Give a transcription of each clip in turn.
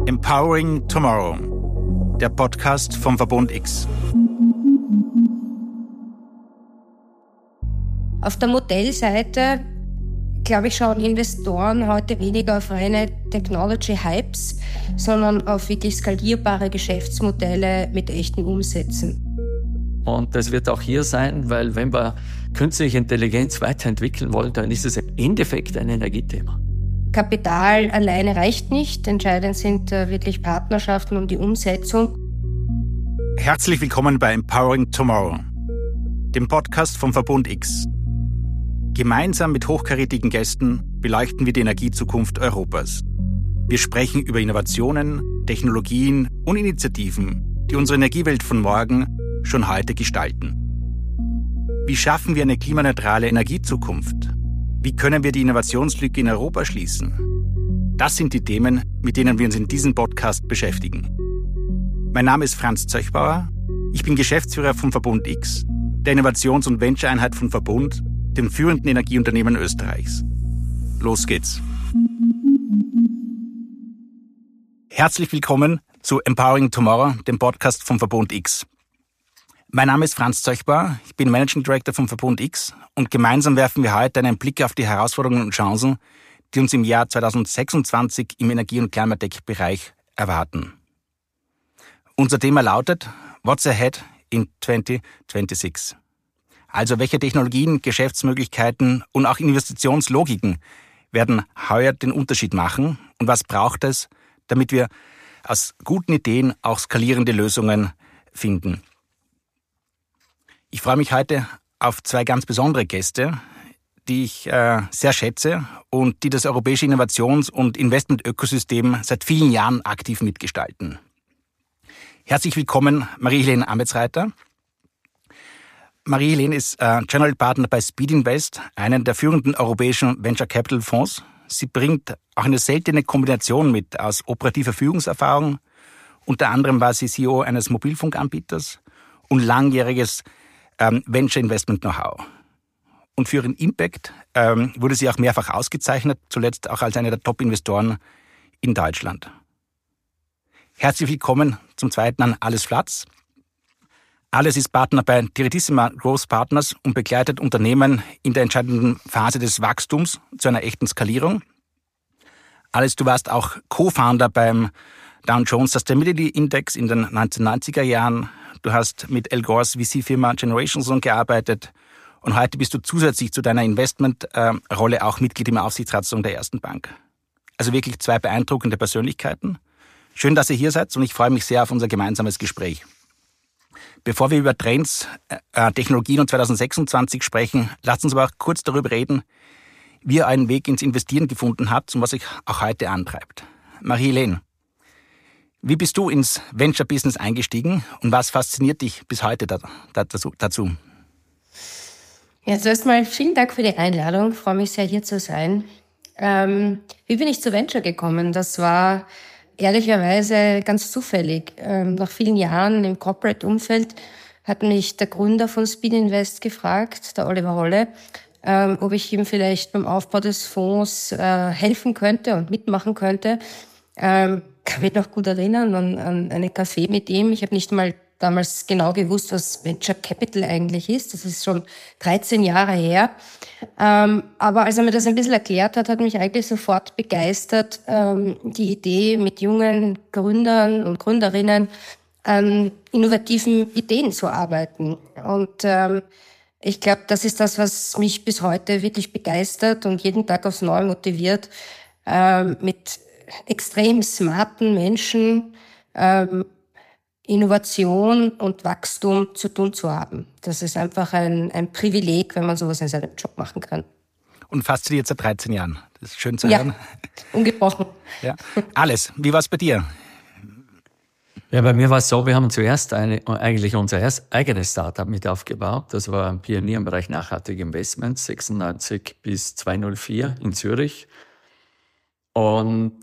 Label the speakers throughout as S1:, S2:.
S1: Empowering Tomorrow, der Podcast vom Verbund X.
S2: Auf der Modellseite, glaube ich, schauen Investoren heute weniger auf reine Technology-Hypes, sondern auf wirklich skalierbare Geschäftsmodelle mit echten Umsätzen.
S3: Und das wird auch hier sein, weil wenn wir künstliche Intelligenz weiterentwickeln wollen, dann ist es im Endeffekt ein Energiethema.
S2: Kapital alleine reicht nicht. Entscheidend sind wirklich Partnerschaften und die Umsetzung.
S1: Herzlich willkommen bei Empowering Tomorrow, dem Podcast vom Verbund X. Gemeinsam mit hochkarätigen Gästen beleuchten wir die Energiezukunft Europas. Wir sprechen über Innovationen, Technologien und Initiativen, die unsere Energiewelt von morgen schon heute gestalten. Wie schaffen wir eine klimaneutrale Energiezukunft? Wie können wir die Innovationslücke in Europa schließen? Das sind die Themen, mit denen wir uns in diesem Podcast beschäftigen. Mein Name ist Franz Zöchbauer. Ich bin Geschäftsführer vom Verbund X, der Innovations- und Venture-Einheit von Verbund, dem führenden Energieunternehmen Österreichs. Los geht's. Herzlich willkommen zu Empowering Tomorrow, dem Podcast vom Verbund X. Mein Name ist Franz Zöchbauer, ich bin Managing Director vom Verbund X und gemeinsam werfen wir heute einen Blick auf die Herausforderungen und Chancen, die uns im Jahr 2026 im Energie- und Climatech-Bereich erwarten. Unser Thema lautet What's Ahead in 2026? Also welche Technologien, Geschäftsmöglichkeiten und auch Investitionslogiken werden heuer den Unterschied machen und was braucht es, damit wir aus guten Ideen auch skalierende Lösungen finden? Ich freue mich heute auf zwei ganz besondere Gäste, die ich sehr schätze und die das europäische Innovations- und Investment-Ökosystem seit vielen Jahren aktiv mitgestalten. Herzlich willkommen, Marie-Helene Ametsreiter. Marie-Helene ist General Partner bei Speed Invest, einem der führenden europäischen Venture Capital Fonds. Sie bringt auch eine seltene Kombination mit aus operativer Führungserfahrung. Unter anderem war sie CEO eines Mobilfunkanbieters und langjähriges Venture Investment Know-how. Und für ihren Impact wurde sie auch mehrfach ausgezeichnet, zuletzt auch als eine der Top-Investoren in Deutschland. Herzlich willkommen zum zweiten an Ales Flatz. Ales ist Partner bei Direttissima Growth Partners und begleitet Unternehmen in der entscheidenden Phase des Wachstums zu einer echten Skalierung. Ales, du warst auch Co-Founder beim Dow Jones Sustainability Index in den 1990er Jahren. Du hast mit Al Gores VC-Firma Generation Zone gearbeitet und heute bist du zusätzlich zu deiner Investmentrolle auch Mitglied im Aufsichtsratsrat der Ersten Bank. Also wirklich zwei beeindruckende Persönlichkeiten. Schön, dass ihr hier seid und ich freue mich sehr auf unser gemeinsames Gespräch. Bevor wir über Trends, Technologien und 2026 sprechen, lasst uns aber auch kurz darüber reden, wie ihr einen Weg ins Investieren gefunden habt und was euch auch heute antreibt. Marie-Helene, wie bist du ins Venture-Business eingestiegen und was fasziniert dich bis heute dazu?
S2: Ja, zuerst mal vielen Dank für die Einladung. Ich freue mich sehr, hier zu sein. Wie bin ich zu Venture gekommen? Das war ehrlicherweise ganz zufällig. Nach vielen Jahren im Corporate-Umfeld hat mich der Gründer von Speed Invest gefragt, der Oliver Holle, ob ich ihm vielleicht beim Aufbau des Fonds helfen könnte und mitmachen könnte. Kann mich noch gut erinnern an einen Café mit ihm. Ich habe nicht mal damals genau gewusst, was Venture Capital eigentlich ist. Das ist schon 13 Jahre her. Aber als er mir das ein bisschen erklärt hat, hat mich eigentlich sofort begeistert, die Idee, mit jungen Gründern und Gründerinnen an innovativen Ideen zu arbeiten. Und ich glaube, das ist das, was mich bis heute wirklich begeistert und jeden Tag aufs Neue motiviert, mit extrem smarten Menschen Innovation und Wachstum zu tun zu haben. Das ist einfach ein Privileg, wenn man sowas in seinem Job machen kann.
S1: Und fasziniert seit 13 Jahren. Das ist schön zu hören.
S2: Ungebrochen.
S1: Ja. Ales, wie war es bei dir?
S3: Ja, bei mir war es so, wir haben zuerst eigentlich unser eigenes Startup mit aufgebaut. Das war ein Pionier im Bereich nachhaltige Investments, 96 bis 2004 in Zürich. Und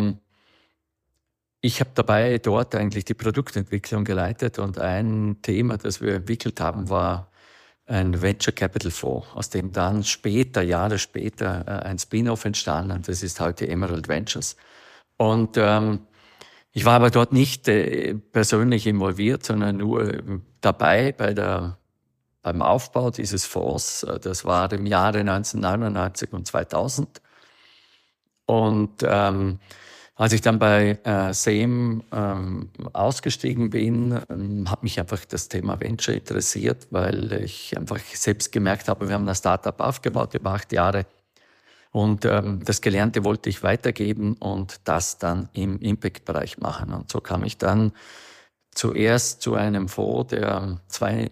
S3: ich habe dabei dort eigentlich die Produktentwicklung geleitet und ein Thema, das wir entwickelt haben, war ein Venture Capital Fonds, aus dem dann Jahre später, ein Spin-off entstanden. Das ist heute Emerald Ventures. Und Ich war aber dort nicht persönlich involviert, sondern nur dabei beim Aufbau dieses Fonds. Das war im Jahre 1999 und 2000. Und als ich dann bei SEM ausgestiegen bin, hat mich einfach das Thema Venture interessiert, weil ich einfach selbst gemerkt habe, wir haben ein Startup aufgebaut über 8 Jahre. Und das Gelernte wollte ich weitergeben und das dann im Impact-Bereich machen. Und so kam ich dann zuerst zu einem Fonds, der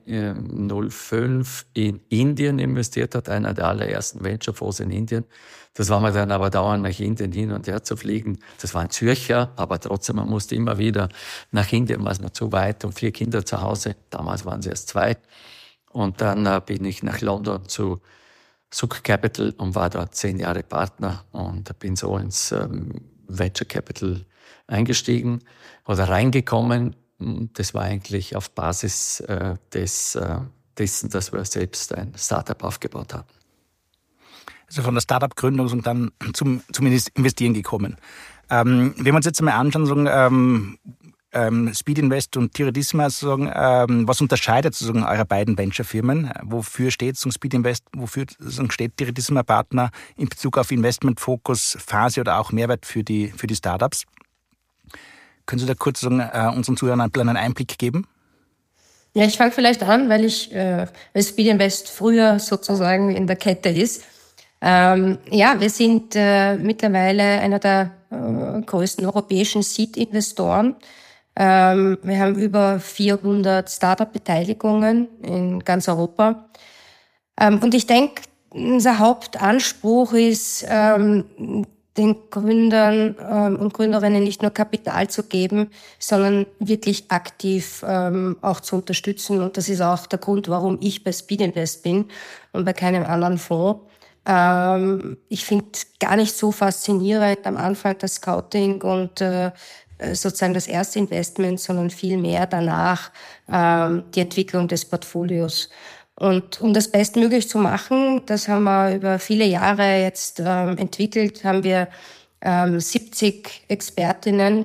S3: 2005 in Indien investiert hat, einer der allerersten Venture-Fonds in Indien. Das war mir dann aber dauernd nach Indien hin und her zu fliegen. Das war ein Zürcher, aber trotzdem, man musste immer wieder nach Indien, war es mir zu weit und 4 Kinder zu Hause. Damals waren es erst 2. Und dann bin ich nach London zu Suk Capital und war dort 10 Jahre Partner und bin so ins Venture Capital eingestiegen oder reingekommen. Das war eigentlich auf Basis dessen, dass wir selbst ein Startup aufgebaut hatten.
S1: Also von der Startup-Gründung und dann zum Investieren gekommen. Wenn wir uns jetzt mal anschauen, sagen, Speed Invest und Tiradissima, was unterscheidet sozusagen eure beiden Venture-Firmen? Wofür steht Speed Invest, wofür steht Tiradissima Partner in Bezug auf Investmentfokus, Phase oder auch Mehrwert für die Startups? Können Sie da kurz unseren Zuhörern einen Einblick geben?
S2: Ja, ich fange vielleicht an, weil Speed Invest früher sozusagen in der Kette ist. Wir sind mittlerweile einer der größten europäischen Seed-Investoren. Wir haben über 400 Startup-Beteiligungen in ganz Europa. Und ich denke, unser Hauptanspruch ist, den Gründern und Gründerinnen nicht nur Kapital zu geben, sondern wirklich aktiv auch zu unterstützen. Und das ist auch der Grund, warum ich bei Speed Invest bin und bei keinem anderen Fonds. Ich finde gar nicht so faszinierend am Anfang das Scouting und sozusagen das erste Investment, sondern viel mehr danach die Entwicklung des Portfolios. Und um das bestmöglich zu machen, das haben wir über viele Jahre jetzt entwickelt, haben wir 70 Expertinnen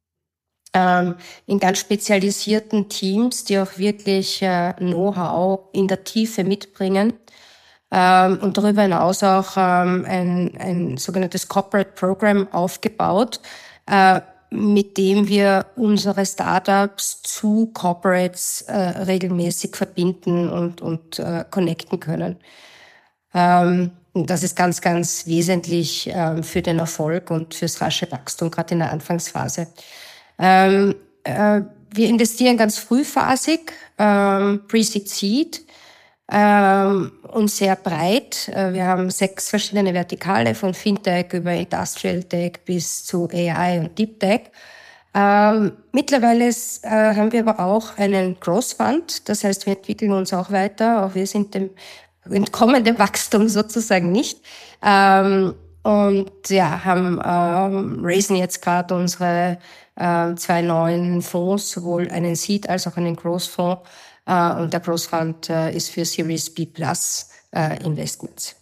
S2: in ganz spezialisierten Teams, die auch wirklich Know-how in der Tiefe mitbringen. Und darüber hinaus auch ein sogenanntes Corporate Program aufgebaut, mit dem wir unsere Startups zu Corporates regelmäßig verbinden und connecten können. Das ist ganz, ganz wesentlich für den Erfolg und fürs rasche Wachstum, gerade in der Anfangsphase. Wir investieren ganz frühphasig, Pre-Seed Seed, und sehr breit. Wir haben 6 verschiedene Vertikale, von Fintech über Industrial Tech bis zu AI und Deep Tech. Mittlerweile haben wir aber auch einen Growth Fund. Das heißt, wir entwickeln uns auch weiter. Auch wir sind entkommen dem Wachstum sozusagen nicht. Und ja, raisen jetzt gerade unsere 2 neuen Fonds, sowohl einen Seed als auch einen Growth Fonds. Und der Growth Fund ist für Series B Plus Investments.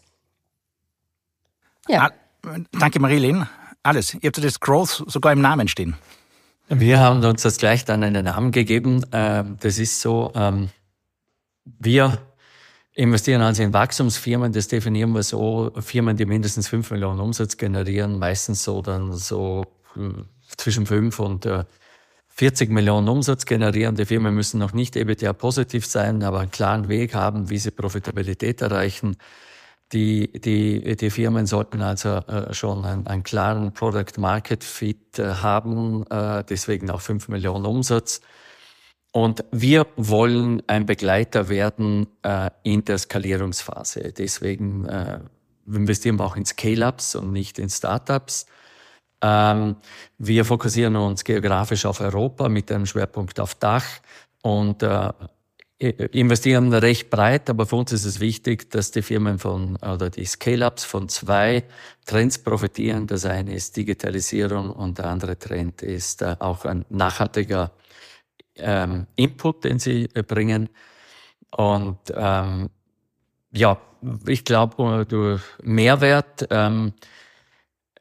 S2: Ja.
S1: Danke, Marie-Helene. Alles. Ihr habt das Growth sogar im Namen stehen.
S3: Wir haben uns das gleich dann einen Namen gegeben. Das ist so, wir investieren also in Wachstumsfirmen. Das definieren wir so, Firmen, die mindestens 5 Millionen Umsatz generieren, meistens so zwischen 5 und 40 Millionen Umsatz generierende Firmen müssen noch nicht EBITDA-positiv sein, aber einen klaren Weg haben, wie sie Profitabilität erreichen. Die Firmen sollten also schon einen klaren Product-Market-Fit haben, deswegen auch 5 Millionen Umsatz. Und wir wollen ein Begleiter werden in der Skalierungsphase. Deswegen investieren wir auch in Scale-Ups und nicht in Startups. Wir fokussieren uns geografisch auf Europa mit einem Schwerpunkt auf Dach und investieren recht breit, aber für uns ist es wichtig, dass die Firmen die Scale-Ups von 2 Trends profitieren. Das eine ist Digitalisierung und der andere Trend ist auch ein nachhaltiger Input, den sie bringen. Und ich glaube, durch Mehrwert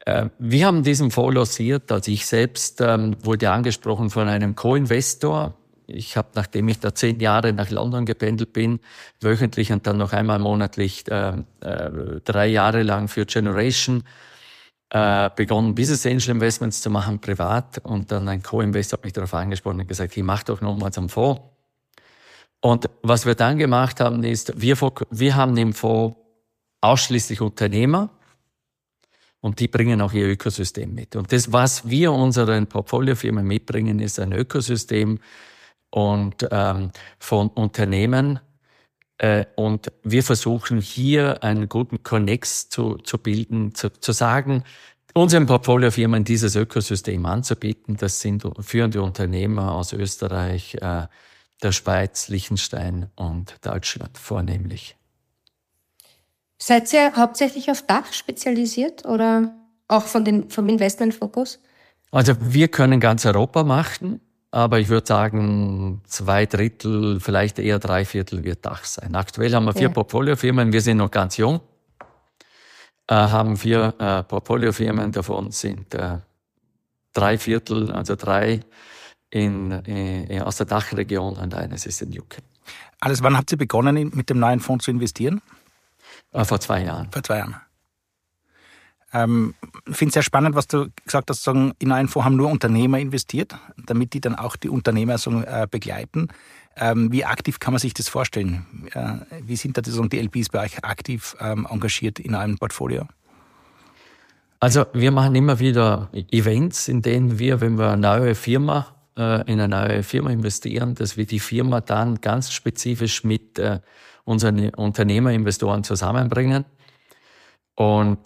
S3: Wir haben diesen Fonds lanciert, also ich selbst wurde angesprochen von einem Co-Investor. Ich habe, nachdem ich da 10 Jahre nach London gependelt bin, wöchentlich und dann noch einmal monatlich 3 Jahre lang für Generation begonnen, Business Angel Investments zu machen, privat. Und dann ein Co-Investor hat mich darauf angesprochen und gesagt, ich mach doch nochmals einen Fonds. Und was wir dann gemacht haben, ist, wir haben im Fonds ausschließlich Unternehmer und die bringen auch ihr Ökosystem mit. Und das, was wir unseren Portfoliofirmen mitbringen, ist ein Ökosystem und von Unternehmen. Und wir versuchen hier einen guten Connex zu bilden, zu sagen, unseren Portfoliofirmen dieses Ökosystem anzubieten. Das sind führende Unternehmer aus Österreich, der Schweiz, Liechtenstein und Deutschland vornehmlich.
S2: Seid ihr hauptsächlich auf Dach spezialisiert oder auch vom Investmentfokus?
S3: Also wir können ganz Europa machen, aber ich würde sagen 2/3, vielleicht eher 3/4 wird Dach sein. Aktuell haben wir 4 Portfoliofirmen, wir sind noch ganz jung, haben 4 Portfoliofirmen, davon sind 3/4, also 3 aus der Dachregion und eines ist in UK.
S1: Alles, wann habt ihr begonnen, mit dem neuen Fonds zu investieren?
S3: Vor 2 Jahren.
S1: Vor 2 Jahren. Ich finde es sehr spannend, was du gesagt hast, sagen, in einen Fonds haben nur Unternehmer investiert, damit die dann auch die Unternehmer begleiten. Wie aktiv kann man sich das vorstellen? Wie sind da die LPs bei euch aktiv engagiert in einem Portfolio?
S3: Also wir machen immer wieder Events, in denen wir, wenn wir in eine neue Firma investieren, dass wir die Firma dann ganz spezifisch mit unseren Unternehmerinvestoren zusammenbringen und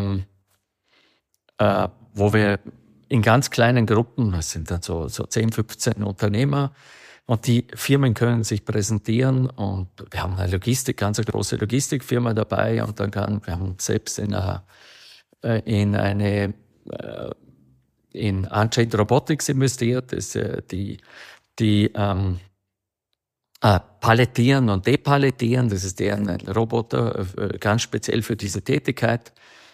S3: wo wir in ganz kleinen Gruppen, das sind dann so 10, 15 Unternehmer, und die Firmen können sich präsentieren und wir haben eine ganz große Logistikfirma dabei und wir haben selbst in Unchained Robotics investiert, das die palettieren und depalettieren, das ist deren Roboter, ganz speziell für diese Tätigkeit.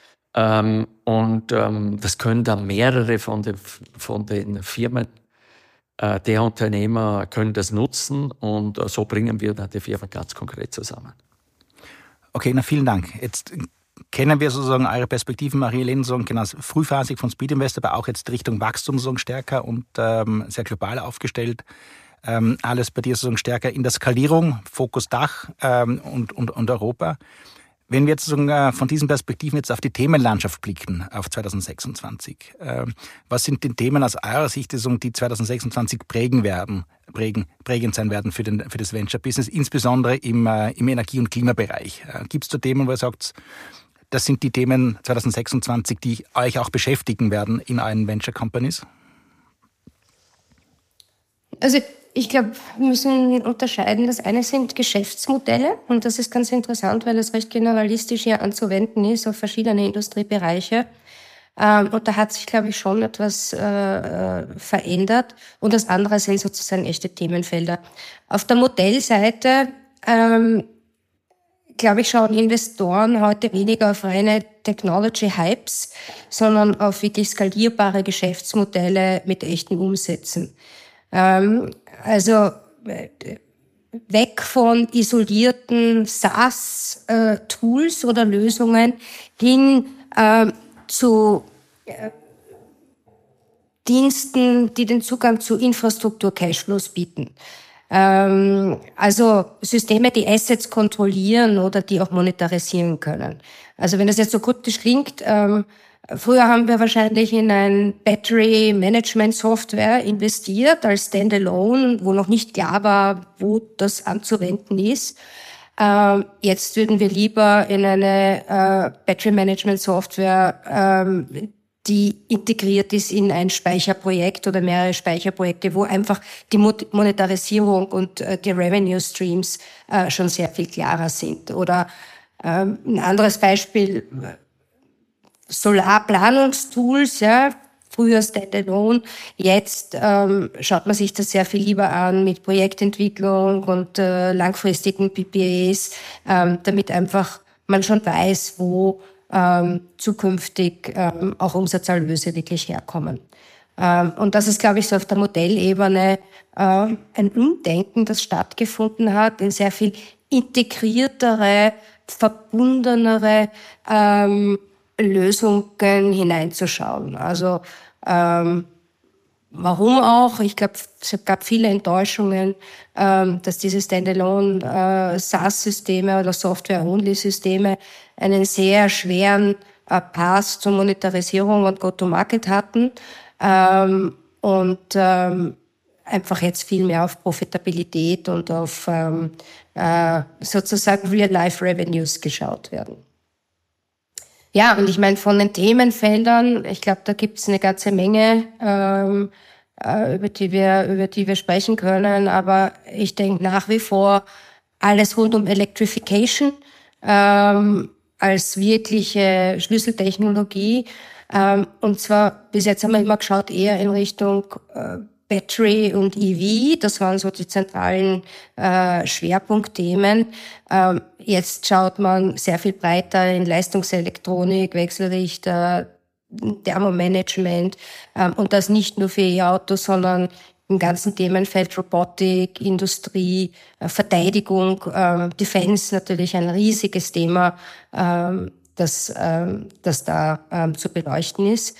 S3: Das können dann mehrere von den Firmen, der Unternehmer können das nutzen und so bringen wir dann die Firmen ganz konkret zusammen.
S1: Okay, vielen Dank. Jetzt kennen wir sozusagen eure Perspektiven, Marie-Helene, genau frühphasig von Speed Invest, aber auch jetzt Richtung Wachstum stärker und sehr global aufgestellt. Alles bei dir sozusagen stärker in der Skalierung, Fokus Dach und Europa. Wenn wir jetzt sozusagen von diesen Perspektiven jetzt auf die Themenlandschaft blicken, auf 2026, was sind die Themen aus eurer Sicht, die 2026 prägend sein werden für das Venture-Business, insbesondere im Energie- und Klimabereich? Gibt es da Themen, wo ihr sagt, das sind die Themen 2026, die euch auch beschäftigen werden in euren Venture-Companies?
S2: Also ich glaube, wir müssen unterscheiden. Das eine sind Geschäftsmodelle und das ist ganz interessant, weil es recht generalistisch hier anzuwenden ist auf verschiedene Industriebereiche. Und da hat sich, glaube ich, schon etwas verändert. Und das andere sind sozusagen echte Themenfelder. Auf der Modellseite, glaube ich, schauen Investoren heute weniger auf reine Technology-Hypes, sondern auf wirklich skalierbare Geschäftsmodelle mit echten Umsätzen. Also weg von isolierten SaaS-Tools oder Lösungen hin zu Diensten, die den Zugang zu Infrastruktur-Cashflows bieten. Also Systeme, die Assets kontrollieren oder die auch monetarisieren können. Also wenn das jetzt so kryptisch klingt, früher haben wir wahrscheinlich in ein Battery Management Software investiert als Standalone, wo noch nicht klar war, wo das anzuwenden ist. Jetzt würden wir lieber in eine Battery Management Software, die integriert ist in ein Speicherprojekt oder mehrere Speicherprojekte, wo einfach die Monetarisierung und die Revenue Streams schon sehr viel klarer sind. Oder ein anderes Beispiel, Solarplanungstools, ja, früher Standalone, jetzt schaut man sich das sehr viel lieber an mit Projektentwicklung und langfristigen PPAs, damit einfach man schon weiß, wo zukünftig auch Umsatzerlöse wirklich herkommen. Und das ist, glaube ich, so auf der Modellebene ein Umdenken, das stattgefunden hat, in sehr viel integriertere, verbundenere Lösungen hineinzuschauen. Also warum auch? Ich glaube, es gab viele Enttäuschungen, dass diese Standalone SaaS-Systeme oder Software-Only-Systeme einen sehr schweren Path zur Monetarisierung und Go-to-Market hatten und einfach jetzt viel mehr auf Profitabilität und auf sozusagen Real-Life-Revenues geschaut werden. Ja, und ich meine, von den Themenfeldern, ich glaube, da gibt es eine ganze Menge, über die wir sprechen können, aber ich denke nach wie vor alles rund um Electrification als wirkliche Schlüsseltechnologie. Und zwar, bis jetzt haben wir immer geschaut, eher in Richtung Battery und EV. Das waren so die zentralen Schwerpunktthemen. Jetzt schaut man sehr viel breiter in Leistungselektronik, Wechselrichter, Thermomanagement und das nicht nur für E-Autos, sondern im ganzen Themenfeld Robotik, Industrie, Verteidigung, Defense natürlich ein riesiges Thema, das da zu beleuchten ist.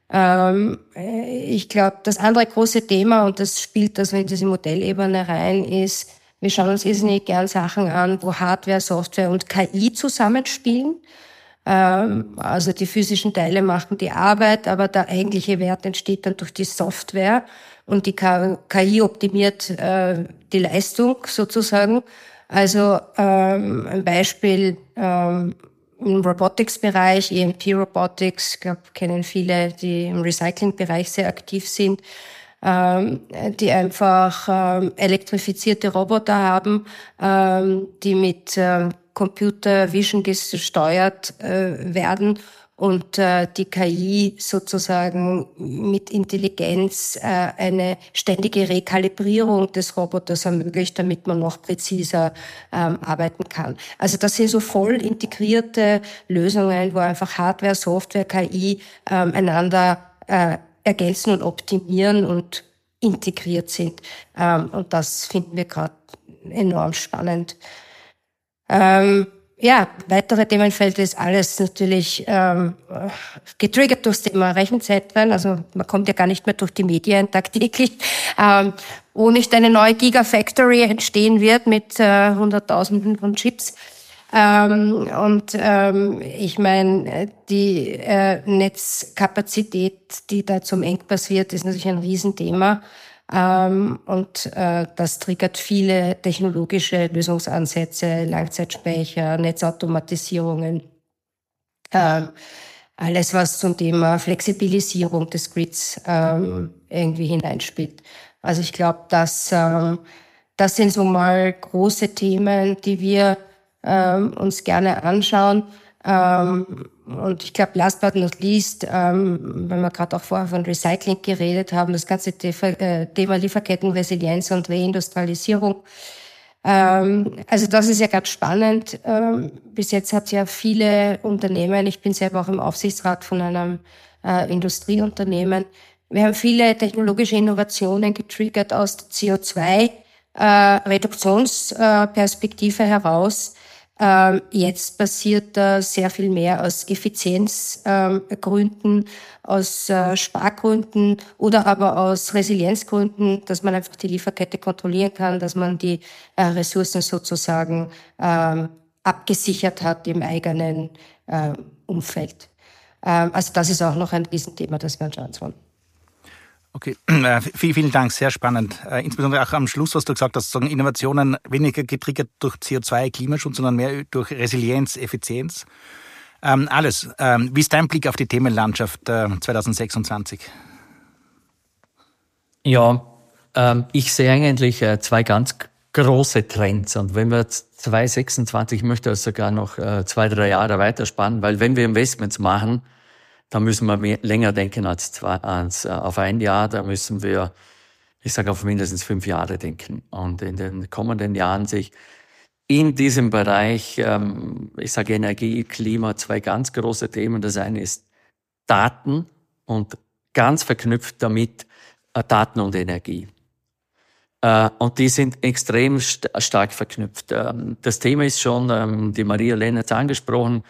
S2: Ich glaube, das andere große Thema, und das spielt also in diese Modellebene rein, ist, wir schauen uns irrsinnig gern Sachen an, wo Hardware, Software und KI zusammenspielen. Also die physischen Teile machen die Arbeit, aber der eigentliche Wert entsteht dann durch die Software und die KI optimiert die Leistung sozusagen. Also ein Beispiel im Robotics-Bereich, EMP Robotics, ich glaube, kennen viele, die im Recycling-Bereich sehr aktiv sind, die einfach elektrifizierte Roboter haben, die mit Computer Vision gesteuert werden und die KI sozusagen mit Intelligenz eine ständige Rekalibrierung des Roboters ermöglicht, damit man noch präziser arbeiten kann. Also das sind so voll integrierte Lösungen, wo einfach Hardware, Software, KI einander ergänzen und optimieren und integriert sind. Und das finden wir gerade enorm spannend. Weitere Themenfelder ist alles natürlich getriggert durch das Thema Rechenzentren. Also man kommt ja gar nicht mehr durch die Medien tagtäglich, wo nicht eine neue Gigafactory entstehen wird mit Hunderttausenden von Chips. Ich meine, die Netzkapazität, die da zum Engpass wird, ist natürlich ein Riesenthema. Das triggert viele technologische Lösungsansätze, Langzeitspeicher, Netzautomatisierungen, alles, was zum Thema Flexibilisierung des Grids irgendwie hineinspielt. Also ich glaube, das sind so mal große Themen, die wir uns gerne anschauen. Und ich glaube, last but not least, wenn wir gerade auch vorher von Recycling geredet haben, das ganze Thema Lieferkettenresilienz und Reindustrialisierung. Also das ist ja ganz spannend. Bis jetzt hat ja viele Unternehmen, ich bin selber auch im Aufsichtsrat von einem Industrieunternehmen, wir haben viele technologische Innovationen getriggert aus der CO2-Reduktionsperspektive heraus. Jetzt passiert da sehr viel mehr aus Effizienzgründen, aus Spargründen oder aber aus Resilienzgründen, dass man einfach die Lieferkette kontrollieren kann, dass man die Ressourcen sozusagen abgesichert hat im eigenen Umfeld. Also das ist auch noch ein Riesenthema, das wir uns anschauen.
S1: Okay, vielen Dank, sehr spannend. Insbesondere auch am Schluss, was du gesagt hast, sagen Innovationen weniger getriggert durch CO2, Klimaschutz, sondern mehr durch Resilienz, Effizienz. Alles. Wie ist dein Blick auf die Themenlandschaft 2026?
S3: Ja, ich sehe eigentlich zwei ganz große Trends. Und wenn wir 2026, ich möchte das sogar noch 2-3 Jahre weiterspannen, weil wenn wir Investments machen, da müssen wir länger denken als auf ein Jahr. Da müssen wir, ich sage, auf mindestens 5 Jahre denken. Und in den kommenden Jahren sehe ich in diesem Bereich, ich sage Energie, Klima, zwei ganz große Themen. Das eine ist Daten und ganz verknüpft damit Daten und Energie. Und die sind extrem stark verknüpft. Das Thema ist schon, die Maria Lehn hat es angesprochen,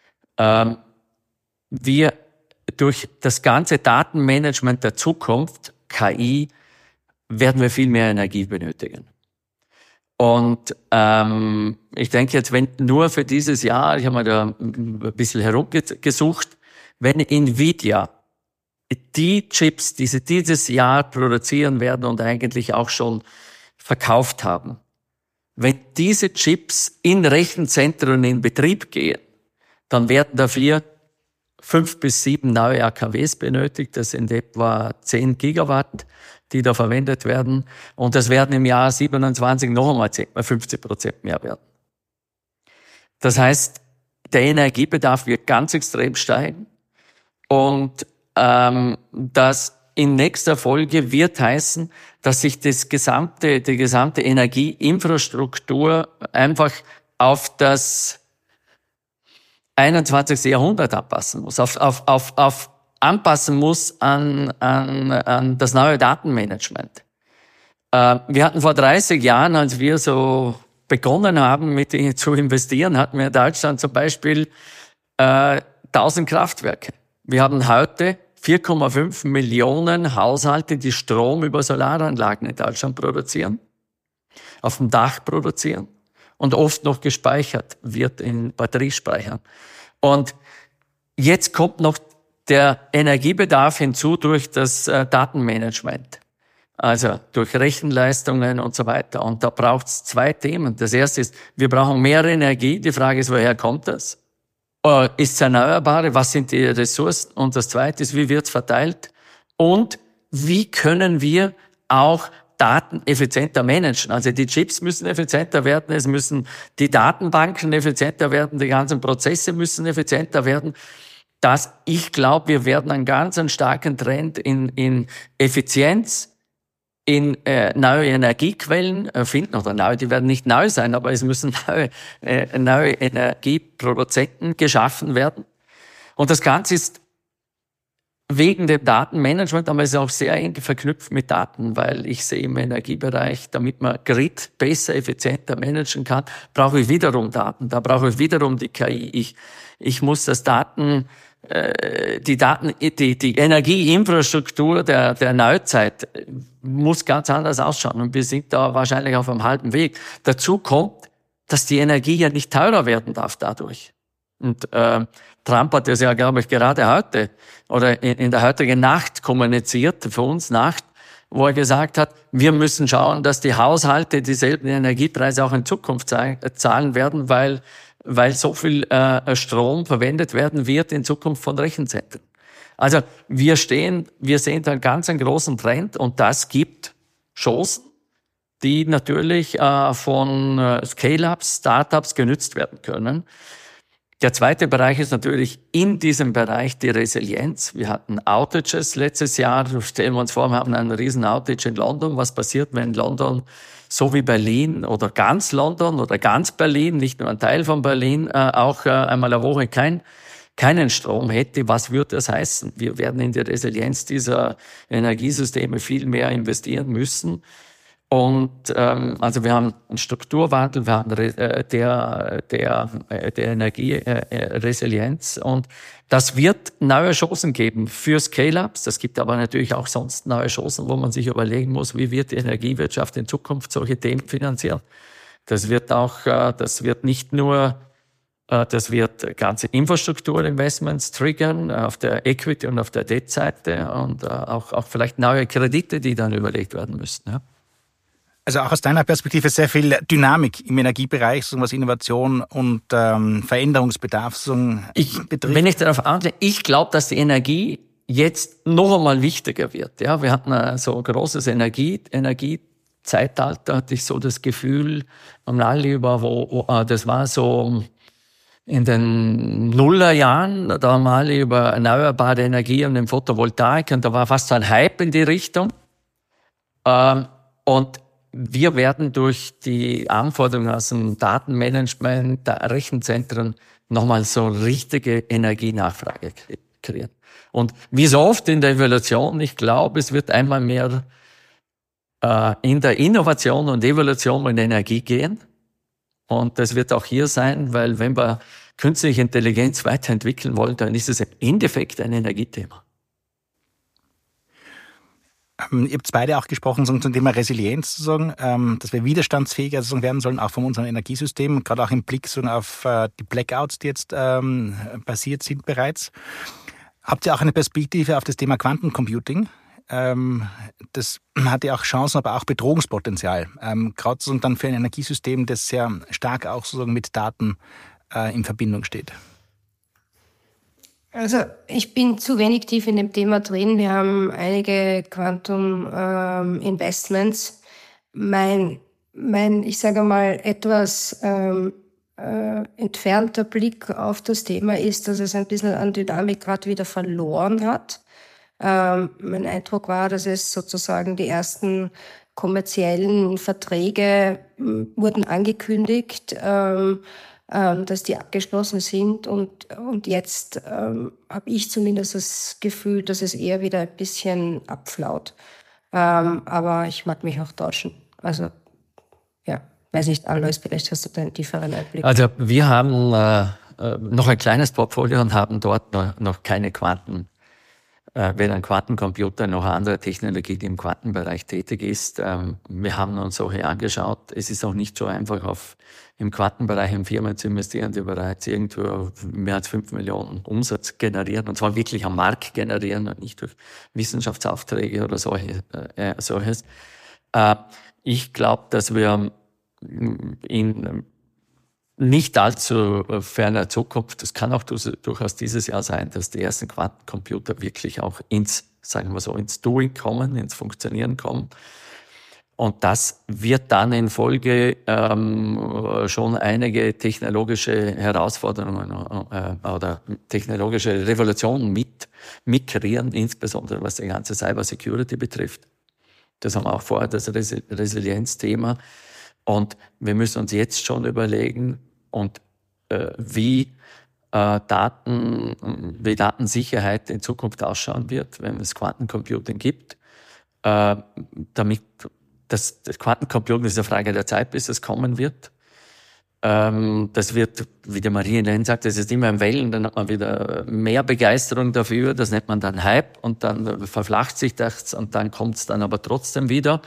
S3: wir durch das ganze Datenmanagement der Zukunft, KI, werden wir viel mehr Energie benötigen. Und ich denke jetzt, wenn nur für dieses Jahr, ich habe mal da ein bisschen herumgesucht, wenn Nvidia die Chips, die sie dieses Jahr produzieren werden und eigentlich auch schon verkauft haben, wenn diese Chips in Rechenzentren in Betrieb gehen, dann werden dafür 5 bis 7 neue AKWs benötigt. Das sind etwa 10 Gigawatt, die da verwendet werden. Und das werden im Jahr 27 noch einmal 50% mehr werden. Das heißt, der Energiebedarf wird ganz extrem steigen. Und das in nächster Folge wird heißen, dass sich die gesamte Energieinfrastruktur einfach auf das 21. Jahrhundert anpassen muss, anpassen muss an das neue Datenmanagement. Wir hatten vor 30 Jahren, als wir so begonnen haben, zu investieren, hatten wir in Deutschland zum Beispiel 1000 Kraftwerke. Wir haben heute 4,5 Millionen Haushalte, die Strom über Solaranlagen in Deutschland produzieren, auf dem Dach produzieren und oft noch gespeichert wird in Batteriespeichern. Und jetzt kommt noch der Energiebedarf hinzu durch das Datenmanagement, also durch Rechenleistungen und so weiter. Und da braucht es zwei Themen. Das erste ist, wir brauchen mehr Energie. Die Frage ist, woher kommt das? Ist es erneuerbare? Was sind die Ressourcen? Und das zweite ist, wie wird es verteilt? Und wie können wir auch Daten effizienter managen? Also die Chips müssen effizienter werden, es müssen die Datenbanken effizienter werden, die ganzen Prozesse müssen effizienter werden. Ich glaube, wir werden einen ganz starken Trend in Effizienz, in neue Energiequellen finden, oder neu, die werden nicht neu sein, aber es müssen neue Energieproduzenten geschaffen werden. Und das Ganze ist wegen dem Datenmanagement, aber es ist auch sehr eng verknüpft mit Daten, weil ich sehe im Energiebereich, damit man Grid besser, effizienter managen kann, brauche ich wiederum Daten, da brauche ich wiederum die KI. Ich muss die Energieinfrastruktur der Neuzeit muss ganz anders ausschauen und wir sind da wahrscheinlich auf einem halben Weg. Dazu kommt, dass die Energie ja nicht teurer werden darf dadurch. Und Trump hat das ja, glaube ich, gerade heute oder in der heutigen Nacht kommuniziert, für uns Nacht, wo er gesagt hat, wir müssen schauen, dass die Haushalte dieselben Energiepreise auch in Zukunft zahlen werden, weil so viel Strom verwendet werden wird in Zukunft von Rechenzentren. Also wir sehen da einen ganz großen Trend und das gibt Chancen, die natürlich von Scale-Ups, Startups genützt werden können. Der zweite Bereich ist natürlich in diesem Bereich die Resilienz. Wir hatten Outages letztes Jahr. Stellen wir uns vor, wir haben einen riesen Outage in London. Was passiert, wenn London, so wie Berlin oder ganz London oder ganz Berlin, nicht nur ein Teil von Berlin, auch einmal eine Woche keinen Strom hätte? Was würde das heißen? Wir werden in die Resilienz dieser Energiesysteme viel mehr investieren müssen. Und also wir haben einen Strukturwandel, wir haben der Energieresilienz und das wird neue Chancen geben für Scale-Ups. Das gibt aber natürlich auch sonst neue Chancen, wo man sich überlegen muss, wie wird die Energiewirtschaft in Zukunft solche Themen finanzieren. Das wird ganze Infrastrukturinvestments triggern auf der Equity- und auf der Debt-Seite und auch vielleicht neue Kredite, die dann überlegt werden müssen. Ja.
S1: Also auch aus deiner Perspektive sehr viel Dynamik im Energiebereich, so was Innovation und Veränderungsbedarf betrifft.
S3: Wenn ich darauf antworte, ich glaube, dass die Energie jetzt noch einmal wichtiger wird. Ja, wir hatten so ein großes Energiezeitalter, hatte ich so das Gefühl, das war so in den Nullerjahren, da haben alle über erneuerbare Energie und den Photovoltaik und da war fast so ein Hype in die Richtung. Und wir werden durch die Anforderungen aus dem Datenmanagement der Rechenzentren nochmal so richtige Energienachfrage kreieren. Und wie so oft in der Evolution, ich glaube, es wird einmal mehr in der Innovation und Evolution in Energie gehen. Und das wird auch hier sein, weil wenn wir künstliche Intelligenz weiterentwickeln wollen, dann ist es im Endeffekt ein Energiethema.
S1: Ihr habt beide auch gesprochen zum Thema Resilienz, dass wir widerstandsfähiger werden sollen, auch von unserem Energiesystem, gerade auch im Blick auf die Blackouts, die jetzt passiert sind bereits. Habt ihr auch eine Perspektive auf das Thema Quantencomputing? Das hat ja auch Chancen, aber auch Bedrohungspotenzial. Gerade dann für ein Energiesystem, das sehr stark auch mit Daten in Verbindung steht.
S2: Also ich bin zu wenig tief in dem Thema drin. Wir haben einige Quantum-Investments. Mein, ich sage mal, etwas entfernter Blick auf das Thema ist, dass es ein bisschen an Dynamik gerade wieder verloren hat. Mein Eindruck war, dass es sozusagen die ersten kommerziellen Verträge wurden angekündigt, dass die abgeschlossen sind und jetzt habe ich zumindest das Gefühl, dass es eher wieder ein bisschen abflaut. Aber ich mag mich auch täuschen. Also ja, weiß nicht, Alois, vielleicht hast du da einen tieferen Einblick.
S3: Also wir haben noch ein kleines Portfolio und haben dort noch keine weder ein Quantencomputer noch eine andere Technologie, die im Quantenbereich tätig ist. Wir haben uns so hier angeschaut. Es ist auch nicht so einfach, im Quantenbereich in Firmen zu investieren, die bereits irgendwo mehr als 5 Millionen Umsatz generieren, und zwar wirklich am Markt generieren und nicht durch Wissenschaftsaufträge oder solches. Ich glaube, dass wir in nicht allzu ferner Zukunft, das kann auch durchaus dieses Jahr sein, dass die ersten Quantencomputer wirklich auch ins Doing kommen, ins Funktionieren kommen. Und das wird dann in Folge schon einige technologische Herausforderungen oder technologische Revolutionen mit kreieren, insbesondere was die ganze Cybersecurity betrifft. Das haben wir auch vorher, das Resilienzthema. Und wir müssen uns jetzt schon überlegen, wie Datensicherheit in Zukunft ausschauen wird, wenn es Quantencomputing gibt. Damit das Quantencomputing ist eine Frage der Zeit, bis es kommen wird. Das wird, wie der Marie-Helene sagt, das ist immer in Wellen, dann hat man wieder mehr Begeisterung dafür, das nennt man dann Hype und dann verflacht sich das und dann kommt es dann aber trotzdem wieder.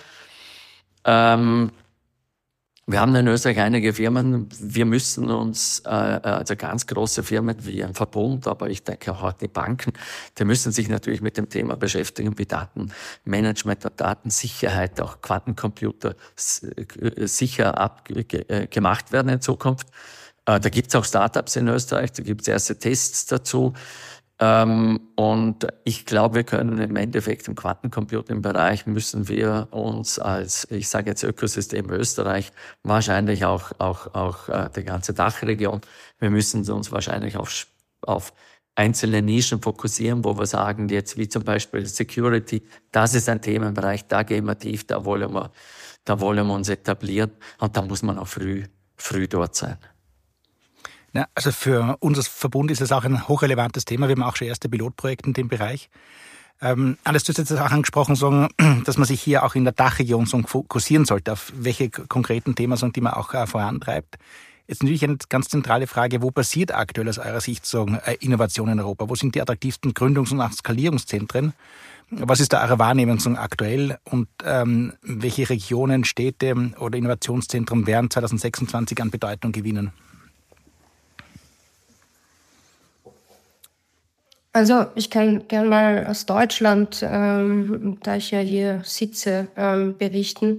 S3: Wir haben in Österreich einige Firmen, wir müssen uns, also ganz große Firmen wie ein Verbund, aber ich denke auch die Banken, die müssen sich natürlich mit dem Thema beschäftigen, wie Datenmanagement und Datensicherheit, auch Quantencomputer sicher gemacht werden in Zukunft. Da gibt's auch Startups in Österreich, da gibt's erste Tests dazu. Und ich glaube, wir können im Endeffekt im Quantencomputing-Bereich müssen wir uns als, ich sage jetzt Ökosystem Österreich, wahrscheinlich auch die ganze Dachregion, wir müssen uns wahrscheinlich auf einzelne Nischen fokussieren, wo wir sagen, jetzt wie zum Beispiel Security, das ist ein Themenbereich, da gehen wir tief, da wollen wir uns etablieren und da muss man auch früh dort sein.
S1: Ja, also für uns als Verbund ist es auch ein hochrelevantes Thema. Wir haben auch schon erste Pilotprojekte in dem Bereich. Alles, du hast jetzt auch angesprochen, dass man sich hier auch in der Dachregion fokussieren sollte, auf welche konkreten Themen, die man auch vorantreibt. Jetzt natürlich eine ganz zentrale Frage, wo passiert aktuell aus eurer Sicht Innovation in Europa? Wo sind die attraktivsten Gründungs- und auch Skalierungszentren? Was ist da eure Wahrnehmung aktuell und welche Regionen, Städte oder Innovationszentren werden 2026 an Bedeutung gewinnen?
S2: Also ich kann gern mal aus Deutschland, da ich ja hier sitze, berichten.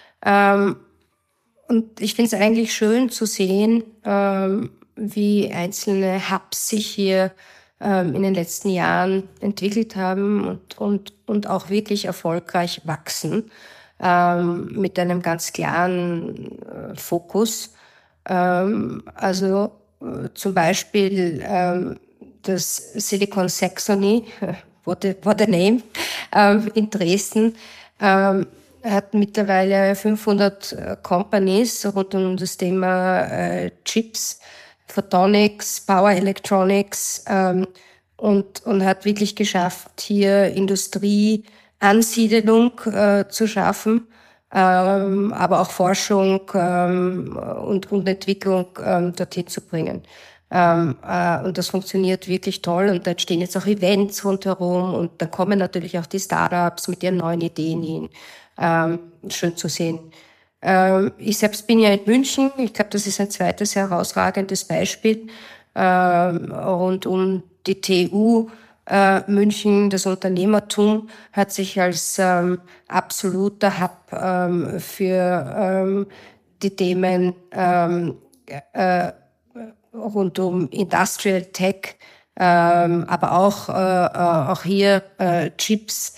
S2: Und ich finde es eigentlich schön zu sehen, wie einzelne Hubs sich hier in den letzten Jahren entwickelt haben und auch wirklich erfolgreich wachsen, mit einem ganz klaren Fokus. Also zum Beispiel das Silicon Saxony, what a name, in Dresden, hat mittlerweile 500 Companies rund um das Thema Chips, Photonics, Power Electronics und hat wirklich geschafft, hier Industrieansiedlung zu schaffen, aber auch Forschung und Entwicklung dorthin zu bringen. Und das funktioniert wirklich toll und da entstehen jetzt auch Events rundherum und dann kommen natürlich auch die Startups mit ihren neuen Ideen hin. Schön zu sehen. Ich selbst bin ja in München. Ich glaube, das ist ein zweites herausragendes Beispiel rund um die TU München. Das Unternehmertum hat sich als absoluter Hub für die Themen rund um Industrial Tech, aber auch hier Chips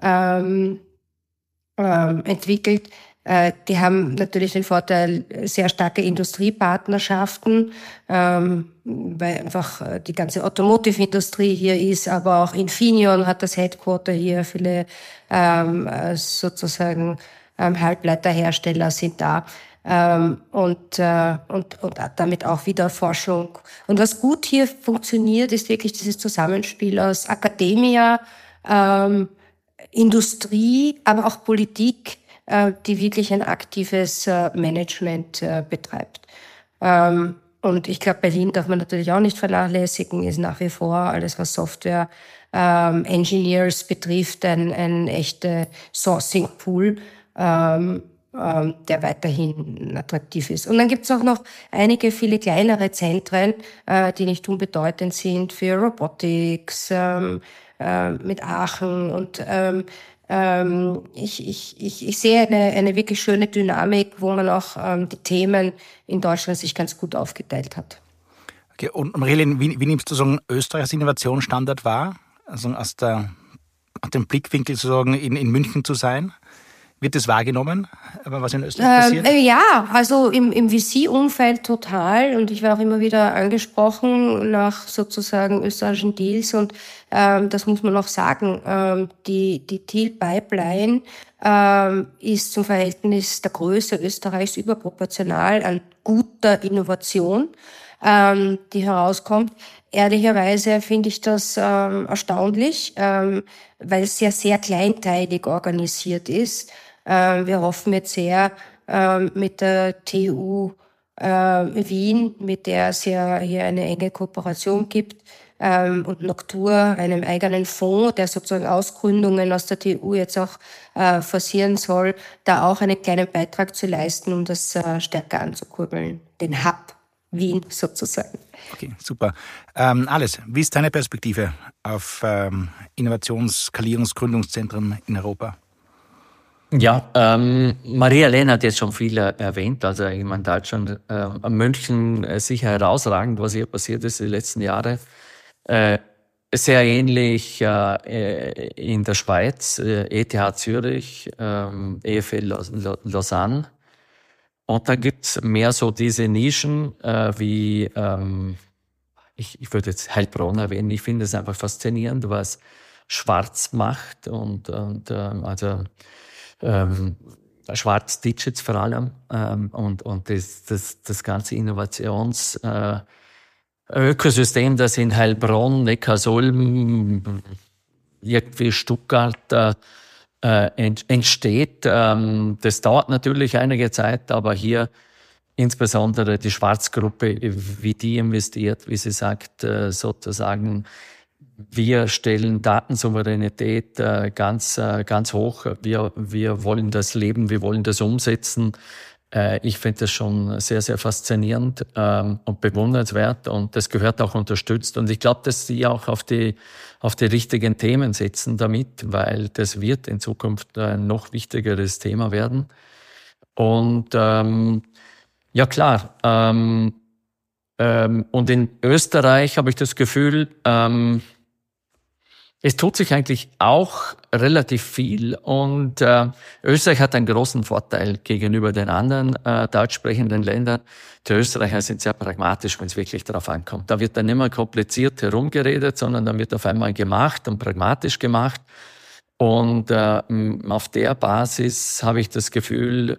S2: entwickelt. Die haben natürlich den Vorteil, sehr starke Industriepartnerschaften, weil einfach die ganze Automotive-Industrie hier ist, aber auch Infineon hat das Headquarter hier, viele sozusagen Halbleiterhersteller sind da. Und damit auch wieder Forschung. Und was gut hier funktioniert, ist wirklich dieses Zusammenspiel aus Akademia, Industrie, aber auch Politik, die wirklich ein aktives Management betreibt. Und ich glaube, Berlin darf man natürlich auch nicht vernachlässigen, ist nach wie vor alles, was Software Engineers betrifft, ein echter Sourcing Pool, der weiterhin attraktiv ist. Und dann gibt's auch noch viele kleinere Zentren, die nicht unbedeutend sind für Robotics, mit Aachen und ich sehe eine wirklich schöne Dynamik, wo man auch die Themen in Deutschland sich ganz gut aufgeteilt hat.
S1: Okay, und Marilyn, wie nimmst du so Österreich als Innovationsstandort wahr? Also aus dem Blickwinkel sozusagen in München zu sein? Wird das wahrgenommen, was in Österreich passiert?
S2: Ja, also im VC-Umfeld total. Und ich war auch immer wieder angesprochen nach sozusagen österreichischen Deals. Und das muss man auch sagen, die Deal-Pipeline ist zum Verhältnis der Größe Österreichs überproportional an guter Innovation, die herauskommt. Ehrlicherweise finde ich das erstaunlich, weil es sehr kleinteilig organisiert ist. Wir hoffen jetzt sehr mit der TU Wien, mit der es ja hier eine enge Kooperation gibt, und Noctur, einem eigenen Fonds, der sozusagen Ausgründungen aus der TU jetzt auch forcieren soll, da auch einen kleinen Beitrag zu leisten, um das stärker anzukurbeln, den Hub Wien sozusagen.
S1: Okay, super. Alice, wie ist deine Perspektive auf Innovations-Skalierungs-Gründungszentren in Europa?
S3: Ja, Maria-Helene hat jetzt schon viel erwähnt. Also ich meine, Deutschland, München sicher herausragend, was hier passiert ist die letzten Jahre. Sehr ähnlich in der Schweiz, ETH Zürich, EFL Lausanne. Und da gibt's mehr so diese Nischen wie, ich würde jetzt Heilbronn erwähnen. Ich finde es einfach faszinierend, was Schwarz macht und Schwarz Digits vor allem und das ganze Innovations Ökosystem, das in Heilbronn, Neckarsulm, irgendwie Stuttgart entsteht. Das dauert natürlich einige Zeit, aber hier insbesondere die Schwarzgruppe, wie die investiert, wie sie sagt, sozusagen, wir stellen Datensouveränität ganz hoch. Wir wollen das leben, wir wollen das umsetzen. Ich finde das schon sehr, sehr faszinierend und bewundernswert und das gehört auch unterstützt. Und ich glaube, dass sie auch auf die richtigen Themen setzen damit, weil das wird in Zukunft ein noch wichtigeres Thema werden. Und ja klar, und in Österreich habe ich das Gefühl, es tut sich eigentlich auch relativ viel und Österreich hat einen großen Vorteil gegenüber den anderen deutsch sprechenden Ländern. Die Österreicher sind sehr pragmatisch, wenn es wirklich darauf ankommt. Da wird dann nicht mehr kompliziert herumgeredet, sondern dann wird auf einmal gemacht und pragmatisch gemacht. Und auf der Basis habe ich das Gefühl,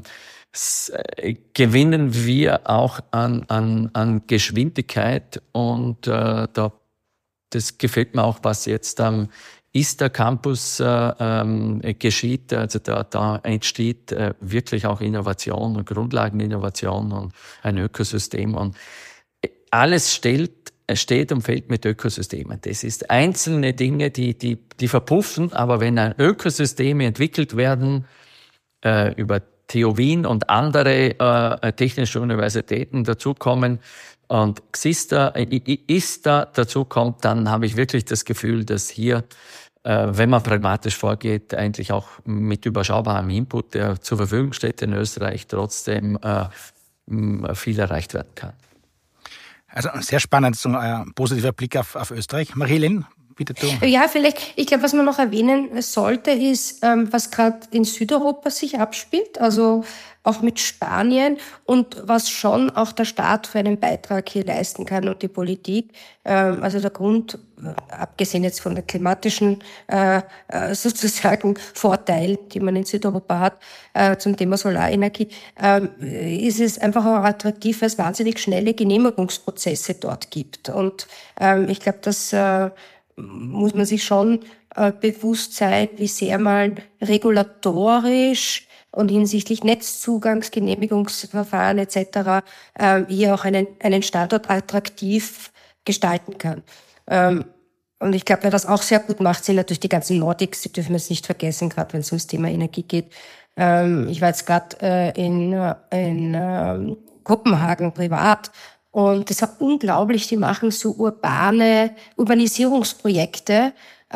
S3: gewinnen wir auch an Geschwindigkeit. Und das gefällt mir auch, was jetzt am ISTA Campus geschieht. Also da entsteht wirklich auch Innovation und Grundlageninnovation und ein Ökosystem. Und alles steht und fällt mit Ökosystemen. Das ist einzelne Dinge, die verpuffen, aber wenn Ökosysteme entwickelt werden, über TU Wien und andere technische Universitäten dazukommen und ISTA dazukommt, dann habe ich wirklich das Gefühl, dass hier, wenn man pragmatisch vorgeht, eigentlich auch mit überschaubarem Input, der zur Verfügung steht in Österreich, trotzdem viel erreicht werden kann.
S1: Also sehr spannend, so ein positiver Blick auf Österreich. Marie-Hélène, bitte du.
S2: Ja, vielleicht, ich glaube, was man noch erwähnen sollte, ist, was gerade in Südeuropa sich abspielt, also auch mit Spanien und was schon auch der Staat für einen Beitrag hier leisten kann und die Politik. Also der Grund, abgesehen jetzt von der klimatischen sozusagen Vorteil, die man in Südeuropa hat, zum Thema Solarenergie, ist es einfach auch attraktiv, weil es wahnsinnig schnelle Genehmigungsprozesse dort gibt. Und ich glaube, das muss man sich schon bewusst sein, wie sehr man regulatorisch und hinsichtlich Netzzugangsgenehmigungsverfahren etc. Hier auch einen Standort attraktiv gestalten kann. Und ich glaube, wer das auch sehr gut macht, sind natürlich die ganzen Nordics, die dürfen wir jetzt nicht vergessen, gerade wenn es ums Thema Energie geht. Ich war jetzt gerade in Kopenhagen privat und das war unglaublich, die machen so Urbanisierungsprojekte,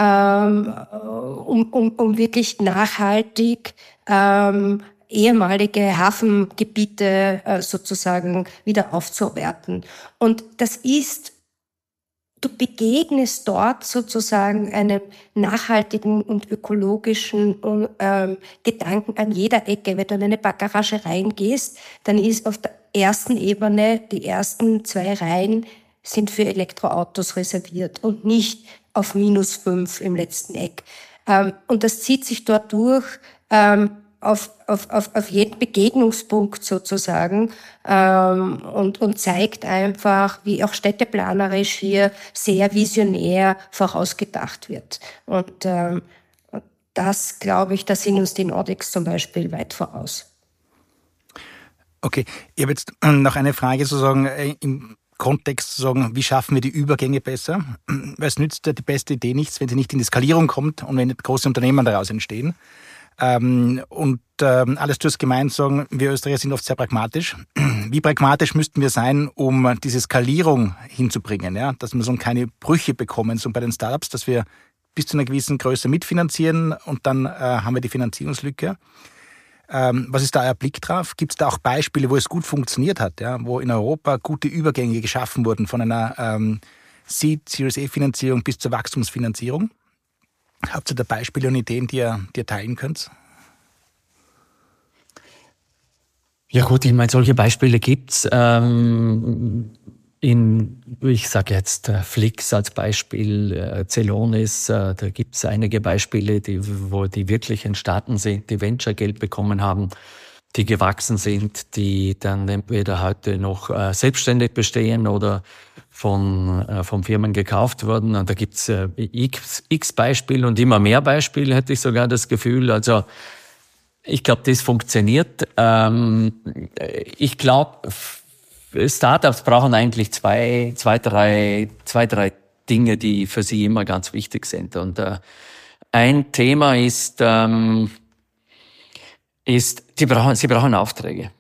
S2: um wirklich nachhaltig ehemalige Hafengebiete sozusagen wieder aufzuwerten. Und das ist, du begegnest dort sozusagen einem nachhaltigen und ökologischen Gedanken an jeder Ecke. Wenn du in eine Backerasche reingehst, dann ist auf der ersten Ebene, die ersten 2 Reihen sind für Elektroautos reserviert und nicht auf -5 im letzten Eck. Und das zieht sich dort durch, auf jeden Begegnungspunkt sozusagen, und zeigt einfach, wie auch städteplanerisch hier sehr visionär vorausgedacht wird. Und das, glaube ich, da sind uns die Nordics zum Beispiel weit voraus.
S1: Okay, ich habe jetzt noch eine Frage sozusagen im Kontext sozusagen, wie schaffen wir die Übergänge besser? Weil es nützt ja die beste Idee nichts, wenn sie nicht in die Skalierung kommt und wenn nicht große Unternehmen daraus entstehen. Alles du hast gemeint, sagen, wir Österreicher sind oft sehr pragmatisch. Wie pragmatisch müssten wir sein, um diese Skalierung hinzubringen, ja? Dass wir so keine Brüche bekommen, so bei den Startups, dass wir bis zu einer gewissen Größe mitfinanzieren und dann haben wir die Finanzierungslücke. Was ist da euer Blick drauf? Gibt es da auch Beispiele, wo es gut funktioniert hat, ja? Wo in Europa gute Übergänge geschaffen wurden von einer Seed, Series A-Finanzierung bis zur Wachstumsfinanzierung? Habt ihr da Beispiele und Ideen, die ihr teilen könnt?
S3: Ja gut, ich meine, solche Beispiele gibt's. Ich sage jetzt Flix als Beispiel, Celonis, da gibt's einige Beispiele, wo die wirklich entstanden sind, die Venture-Geld bekommen haben, die gewachsen sind, die dann entweder heute noch selbstständig bestehen oder von Firmen gekauft wurden. Und da gibt's x Beispiele und immer mehr Beispiele, hätte ich sogar das Gefühl. Also ich glaube, das funktioniert. Ich glaube, Startups brauchen eigentlich zwei, drei Dinge, die für sie immer ganz wichtig sind. Und ein Thema ist, sie brauchen Aufträge.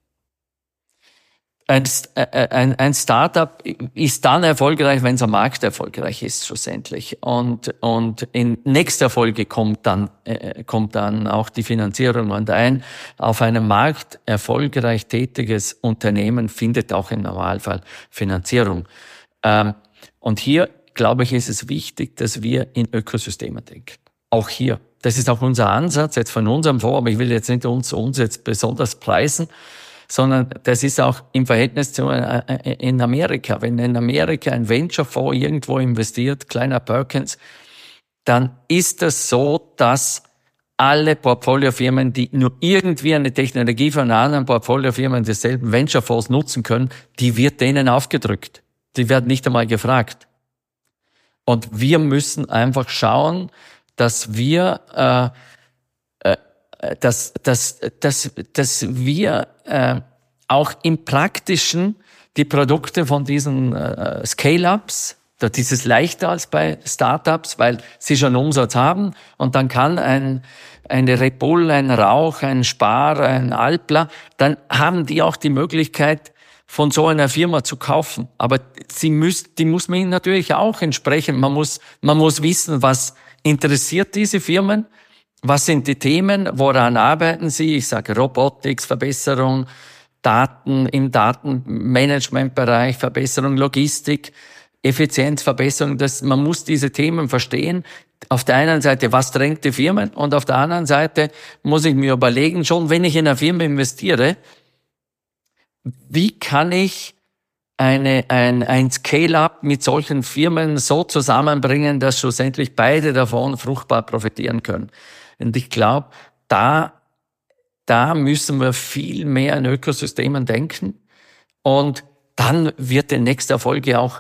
S3: Ein Startup ist dann erfolgreich, wenn es am Markt erfolgreich ist, schlussendlich. Und in nächster Folge kommt dann auch die Finanzierung. Und ein auf einem Markt erfolgreich tätiges Unternehmen findet auch im Normalfall Finanzierung. Und hier, glaube ich, ist es wichtig, dass wir in Ökosystemen denken. Auch hier. Das ist auch unser Ansatz jetzt von unserem Fonds, aber ich will jetzt nicht uns jetzt besonders preisen, sondern das ist auch im Verhältnis zu in Amerika. Wenn in Amerika ein Venture-Fonds irgendwo investiert, kleiner Perkins, dann ist es so, dass alle Portfoliofirmen, die nur irgendwie eine Technologie von einer anderen Portfoliofirmen desselben Venture-Fonds nutzen können, die wird denen aufgedrückt. Die werden nicht einmal gefragt. Und wir müssen einfach schauen, dass wir, dass wir auch im Praktischen die Produkte von diesen Scale-Ups, das ist es leichter als bei Startups, weil sie schon Umsatz haben und dann kann eine Red Bull, ein Rauch, ein Spar, ein Alpla, dann haben die auch die Möglichkeit, von so einer Firma zu kaufen. Aber die muss man natürlich auch entsprechend, man muss wissen, was interessiert diese Firmen, was sind die Themen, woran arbeiten sie, ich sage Robotics, Verbesserung, Daten im Datenmanagementbereich, Verbesserung Logistik, Effizienzverbesserung, man muss diese Themen verstehen. Auf der einen Seite, was drängt die Firmen? Und auf der anderen Seite muss ich mir überlegen, schon wenn ich in eine Firma investiere, wie kann ich ein Scale-up mit solchen Firmen so zusammenbringen, dass schlussendlich beide davon fruchtbar profitieren können? Und ich glaube, da müssen wir viel mehr in Ökosystemen denken. Und dann wird in nächster Folge auch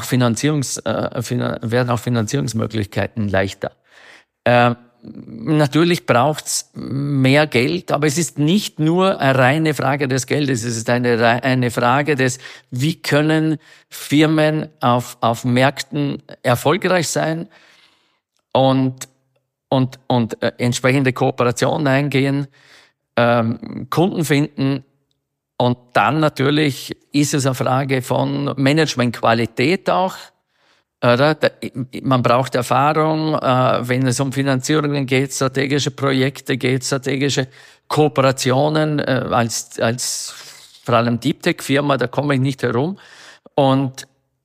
S3: werden auch Finanzierungsmöglichkeiten leichter. Natürlich braucht's mehr Geld, aber es ist nicht nur eine reine Frage des Geldes. Es ist eine Frage des, wie können Firmen auf Märkten erfolgreich sein und entsprechende Kooperationen eingehen, Kunden finden. Und dann natürlich ist es eine Frage von Managementqualität auch. Oder? Man braucht Erfahrung, wenn es um Finanzierungen geht, strategische Projekte geht, strategische Kooperationen als vor allem Deep Tech Firma, da komme ich nicht herum. Und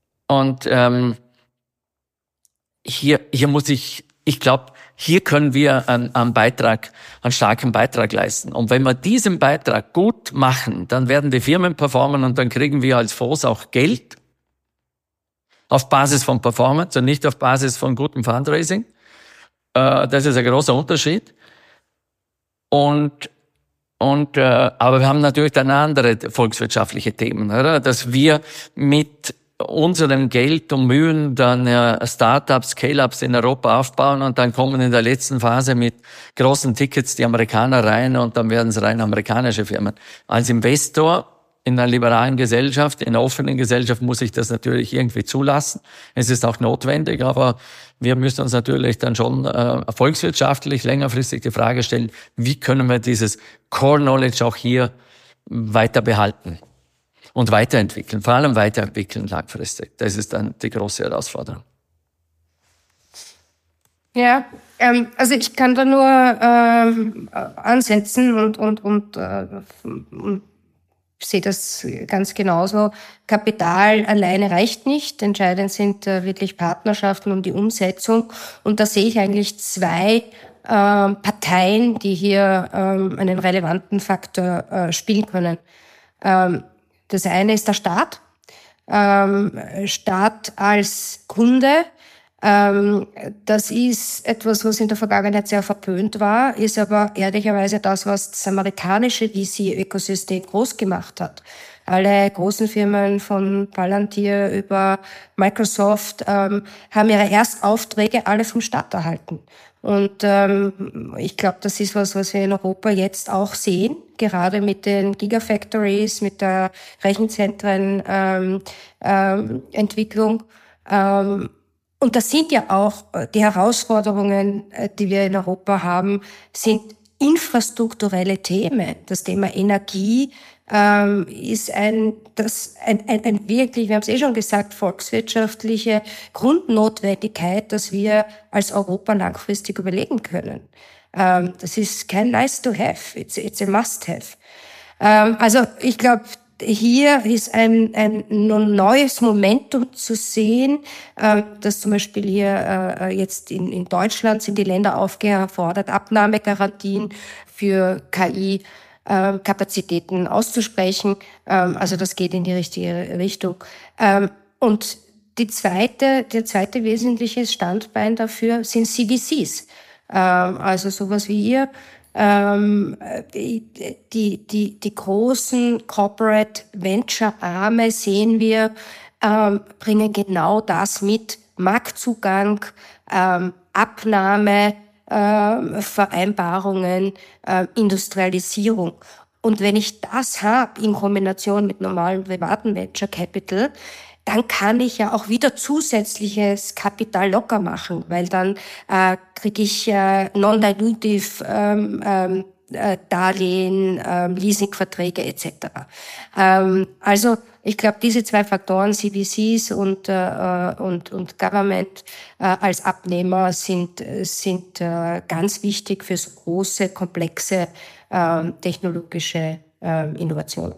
S3: hier muss ich glaube, hier können wir einen starken Beitrag leisten. Und wenn wir diesen Beitrag gut machen, dann werden die Firmen performen und dann kriegen wir als Fonds auch Geld auf Basis von Performance und nicht auf Basis von gutem Fundraising. Das ist ein großer Unterschied. Aber wir haben natürlich dann andere volkswirtschaftliche Themen, oder? Dass wir mit unserem Geld und Mühen dann Startups, Scale-Ups in Europa aufbauen und dann kommen in der letzten Phase mit großen Tickets die Amerikaner rein und dann werden es rein amerikanische Firmen. Als Investor in einer liberalen Gesellschaft, in einer offenen Gesellschaft muss ich das natürlich irgendwie zulassen. Es ist auch notwendig, aber wir müssen uns natürlich dann schon volkswirtschaftlich längerfristig die Frage stellen, wie können wir dieses Core Knowledge auch hier weiter behalten und weiterentwickeln, vor allem weiterentwickeln langfristig. Das ist dann die große Herausforderung.
S2: Ja, also ich kann da nur ansetzen und sehe das ganz genauso. Kapital alleine reicht nicht. Entscheidend sind wirklich Partnerschaften und die Umsetzung. Und da sehe ich eigentlich zwei Parteien, die hier einen relevanten Faktor spielen können. Das eine ist der Staat. Staat als Kunde. Das ist etwas, was in der Vergangenheit sehr verpönt war, ist aber ehrlicherweise das, was das amerikanische VC-Ökosystem groß gemacht hat. Alle großen Firmen von Palantir über Microsoft haben ihre Erstaufträge alle vom Staat erhalten. Und ich glaube, das ist was wir in Europa jetzt auch sehen, gerade mit den Gigafactories, mit der Rechenzentrenentwicklung. Und das sind ja auch die Herausforderungen, die wir in Europa haben, sind infrastrukturelle Themen. Das Thema Energie ist ein wirklich, wir haben es schon gesagt, volkswirtschaftliche Grundnotwendigkeit, dass wir als Europa langfristig überleben können. Das ist kein nice to have, it's a must have. Also ich glaube, hier ist ein neues Momentum zu sehen, dass zum Beispiel hier jetzt in Deutschland sind die Länder aufgefordert, Abnahmegarantien für KI-Kapazitäten auszusprechen. Also das geht in die richtige Richtung. Und der zweite wesentliche Standbein dafür sind CVCs. Also sowas wie ihr. Die großen Corporate Venture Arme sehen wir, bringen genau das mit: Marktzugang, Abnahme, Vereinbarungen, Industrialisierung. Und wenn ich das habe in Kombination mit normalem privaten Venture Capital, dann kann ich ja auch wieder zusätzliches Kapital locker machen, weil dann kriege ich non-dilutive Darlehen, Leasingverträge etc. Also ich glaube, diese zwei Faktoren, CVCs und Government als Abnehmer sind ganz wichtig für so große, komplexe technologische Innovationen.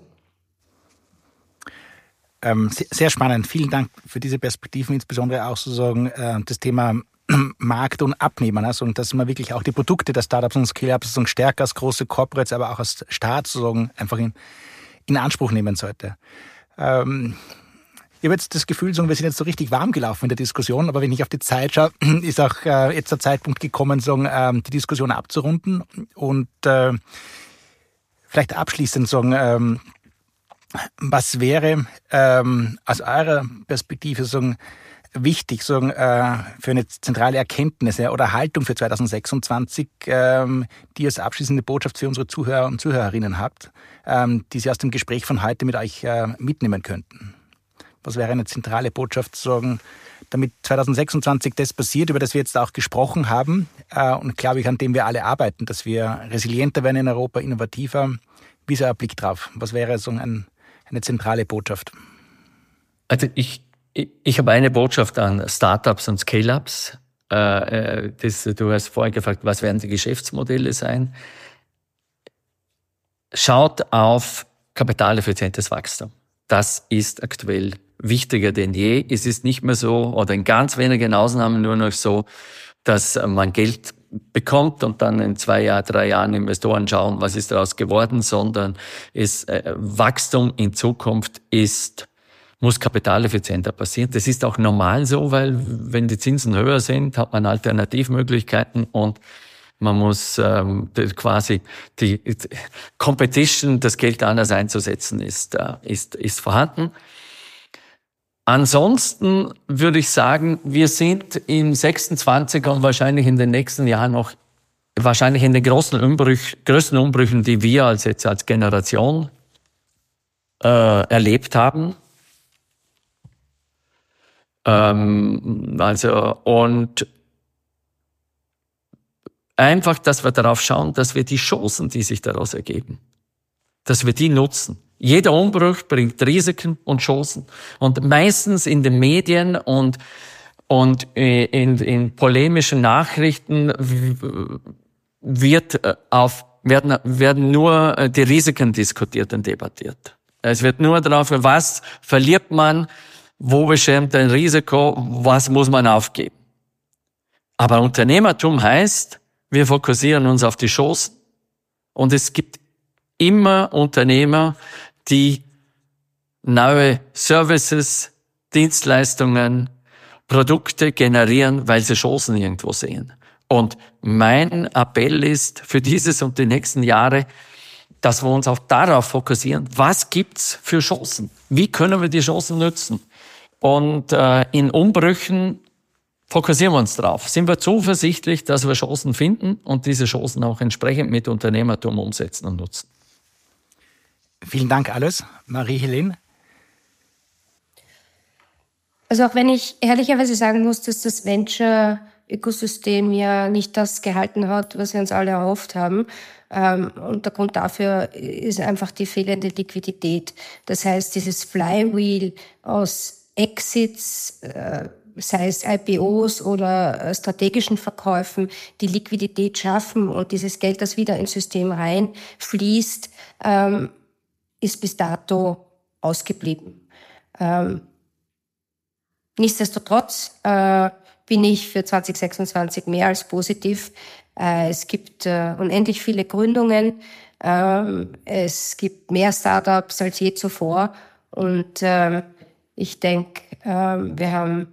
S1: Sehr spannend. Vielen Dank für diese Perspektiven, insbesondere auch sozusagen das Thema Markt und Abnehmen. Also, und dass man wirklich auch die Produkte der Startups und Scale-Ups sozusagen stärker als große Corporates, aber auch als Staat sozusagen einfach in Anspruch nehmen sollte. Ich habe jetzt das Gefühl, wir sind jetzt so richtig warm gelaufen in der Diskussion, aber wenn ich auf die Zeit schaue, ist auch jetzt der Zeitpunkt gekommen, die Diskussion abzurunden und vielleicht abschließend sagen, was wäre aus eurer Perspektive wichtig für eine zentrale Erkenntnis oder Haltung für 2026, die ihr als abschließende Botschaft für unsere Zuhörer und Zuhörerinnen habt, die Sie aus dem Gespräch von heute mit euch mitnehmen könnten? Was wäre eine zentrale Botschaft, damit 2026 das passiert, über das wir jetzt auch gesprochen haben und, glaube ich, an dem wir alle arbeiten, dass wir resilienter werden in Europa, innovativer? Wie ist euer Blick drauf? Was wäre eine zentrale Botschaft?
S3: Also ich habe eine Botschaft an Startups und Scale-Ups. Du hast vorhin gefragt, was werden die Geschäftsmodelle sein? Schaut auf kapitaleffizientes Wachstum. Das ist aktuell wichtiger denn je. Es ist nicht mehr so, oder in ganz wenigen Ausnahmen nur noch so, dass man Geld bekommt und dann in 2 Jahren, 3 Jahren Investoren schauen, was ist daraus geworden, sondern Wachstum in Zukunft muss kapitaleffizienter passieren. Das ist auch normal so, weil wenn die Zinsen höher sind, hat man Alternativmöglichkeiten und man muss quasi die Competition, das Geld anders einzusetzen, ist vorhanden. Ansonsten würde ich sagen, wir sind im 26er und wahrscheinlich in den nächsten Jahren noch wahrscheinlich in den größten Umbrüchen, die wir als Generation erlebt haben. Und einfach, dass wir darauf schauen, dass wir die Chancen, die sich daraus ergeben, dass wir die nutzen. Jeder Umbruch bringt Risiken und Chancen. Und meistens in den Medien und in polemischen Nachrichten werden nur die Risiken diskutiert und debattiert. Es wird nur darauf, was verliert man, wo beschämt ein Risiko, was muss man aufgeben. Aber Unternehmertum heißt, wir fokussieren uns auf die Chancen und es gibt immer Unternehmer, die neue Services, Dienstleistungen, Produkte generieren, weil sie Chancen irgendwo sehen. Und mein Appell ist für dieses und die nächsten Jahre, dass wir uns auch darauf fokussieren, was gibt's für Chancen? Wie können wir die Chancen nutzen? Und in Umbrüchen fokussieren wir uns drauf. Sind wir zuversichtlich, dass wir Chancen finden und diese Chancen auch entsprechend mit Unternehmertum umsetzen und nutzen?
S1: Vielen Dank alles. Marie-Helene?
S2: Also auch wenn ich ehrlicherweise sagen muss, dass das Venture-Ökosystem ja nicht das gehalten hat, was wir uns alle erhofft haben. Und der Grund dafür ist einfach die fehlende Liquidität. Das heißt, dieses Flywheel aus Exits, sei es IPOs oder strategischen Verkäufen, die Liquidität schaffen und dieses Geld, das wieder ins System reinfließt, ist bis dato ausgeblieben. Nichtsdestotrotz bin ich für 2026 mehr als positiv. Es gibt unendlich viele Gründungen. Es gibt mehr Startups als je zuvor. Und Ich denke, wir haben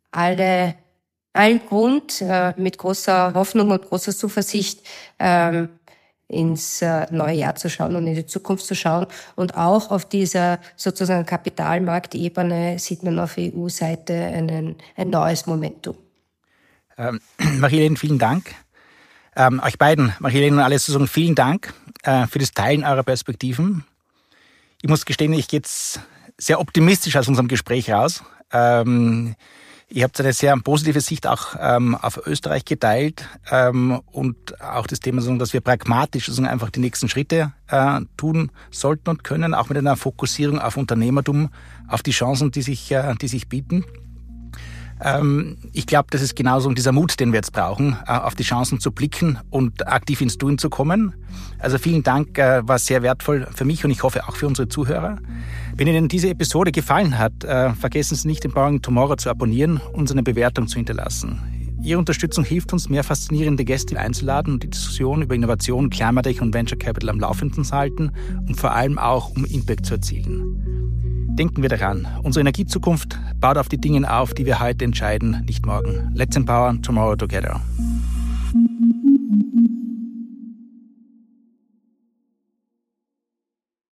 S2: allen Grund, mit großer Hoffnung und großer Zuversicht ins neue Jahr zu schauen und in die Zukunft zu schauen. Und auch auf dieser sozusagen Kapitalmarktebene sieht man auf EU-Seite ein neues Momentum.
S1: Marie-Helene, vielen Dank. Euch beiden, Marie-Helene und Alice, vielen Dank für das Teilen eurer Perspektiven. Ich muss gestehen, ich gehe jetzt sehr optimistisch aus unserem Gespräch raus. Ihr habt eine sehr positive Sicht auch auf Österreich geteilt und auch das Thema, dass wir pragmatisch einfach die nächsten Schritte tun sollten und können, auch mit einer Fokussierung auf Unternehmertum, auf die Chancen, die sich bieten. Ich glaube, das ist genauso dieser Mut, den wir jetzt brauchen, auf die Chancen zu blicken und aktiv ins Tun zu kommen. Also vielen Dank, war sehr wertvoll für mich und ich hoffe auch für unsere Zuhörer. Wenn Ihnen diese Episode gefallen hat, vergessen Sie nicht, den Powering Tomorrow zu abonnieren und eine Bewertung zu hinterlassen. Ihre Unterstützung hilft uns, mehr faszinierende Gäste einzuladen und die Diskussion über Innovation, Climate und Venture Capital am Laufenden zu halten und vor allem auch, um Impact zu erzielen. Denken wir daran, unsere Energiezukunft baut auf die Dinge auf, die wir heute entscheiden, nicht morgen. Let's empower tomorrow together.